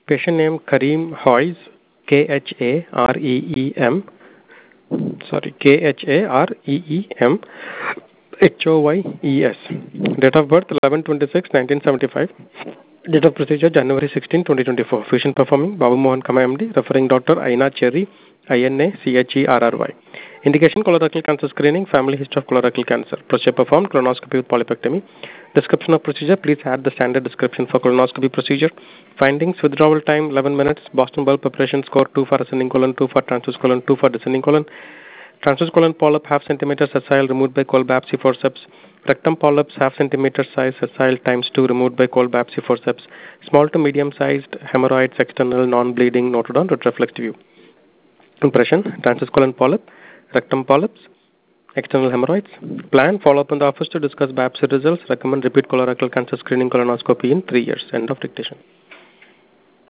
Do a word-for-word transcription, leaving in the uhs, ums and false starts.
Patient name Kareem Hoyes, K H A R E E M, sorry, K H A R E E M H O Y E S. Date of birth eleven twenty-six nineteen seventy-five. Date of procedure January sixteenth twenty twenty-four. Physician performing Babu Mohan Kama M D. Referring doctor Aina Cherry, I N A C H E R R Y. Indication colorectal cancer screening, family history of colorectal cancer. Procedure performed colonoscopy with polypectomy. Description of procedure, please add the standard description for colonoscopy procedure. Findings, withdrawal time eleven minutes. Boston bulb preparation score two for ascending colon, two for transverse colon, two for descending colon. Transverse colon polyp half centimeter sessile removed by cold biopsy forceps. Rectum polyps half centimeter size sessile times two removed by cold biopsy forceps. Small to medium sized hemorrhoids external non-bleeding noted on retroflex view. Impression, transverse colon polyp, rectum polyps, external hemorrhoids. Plan, follow up in the office to discuss biopsy results. Recommend repeat colorectal cancer screening colonoscopy in three years. End of dictation.